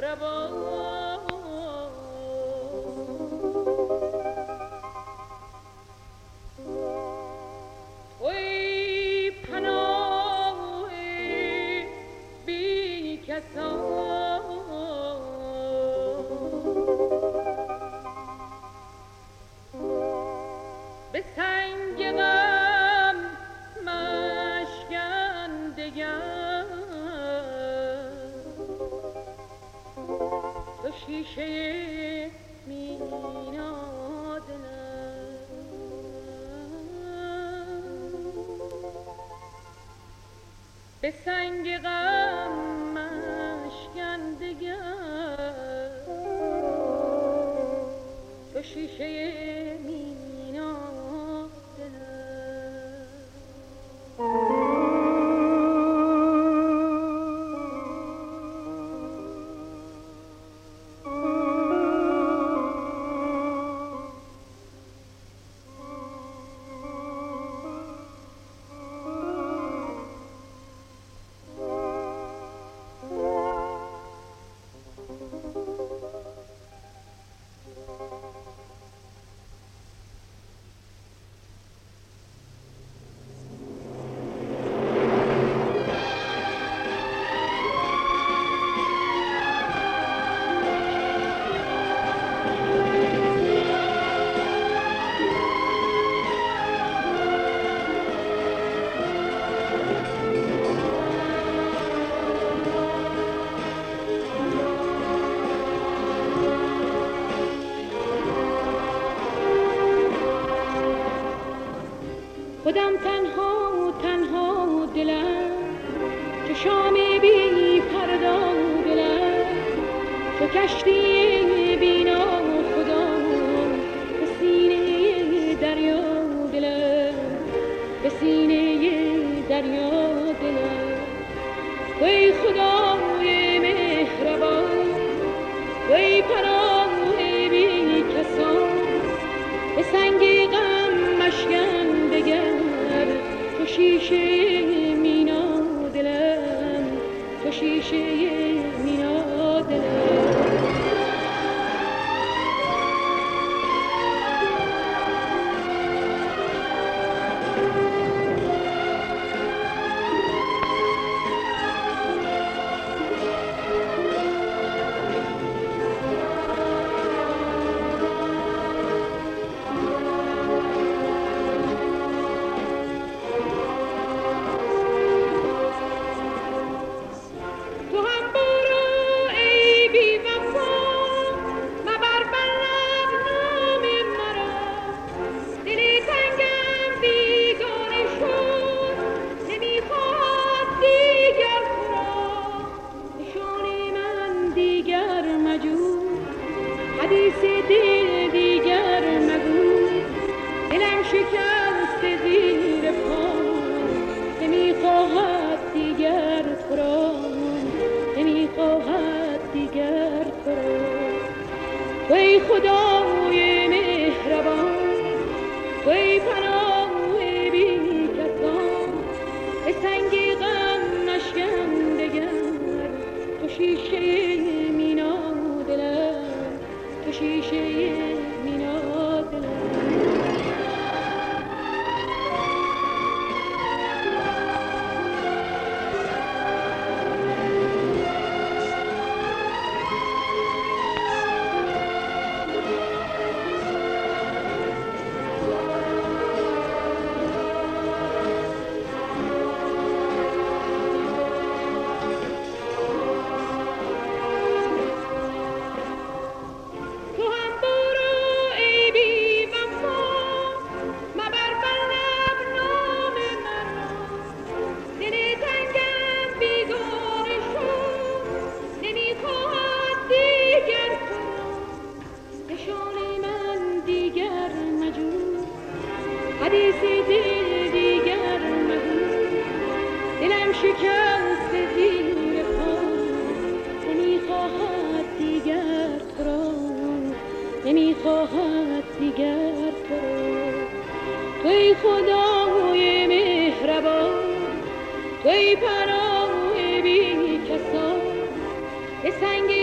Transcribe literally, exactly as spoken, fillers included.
به سنگ غم مشکندگم تو شیشه مینا دلم به سنگ غم مشکندگم تو شیشه خودم تنها تنها دلم چو شامی بی پردا دلم چو کشتی بینا خدا به سینه دریا دلم به سینه دریا دلم وی خدای مهربان وی پناه بی کسان به سنگ غم مشکن دگر تو شیشه مینا دلم تو شیشه مینا دلم حدیث دل دیگر مگو دلم شکست زیر پام نمیخواهد دیگر تو را نمیخواهد دیگر تو را وی خدای مهربان وی پناه بی کسان به سنگ غم مشکن دگر تو شیشه مینا دلم تو شیشه مینا دلم حدیث دل دیگر مگو دلم شکست زیر پام نمیخواهد دیگر تو را نمیخواهد دیگر تو را توی خدای مهربان توی پناه بی کسان به سنگ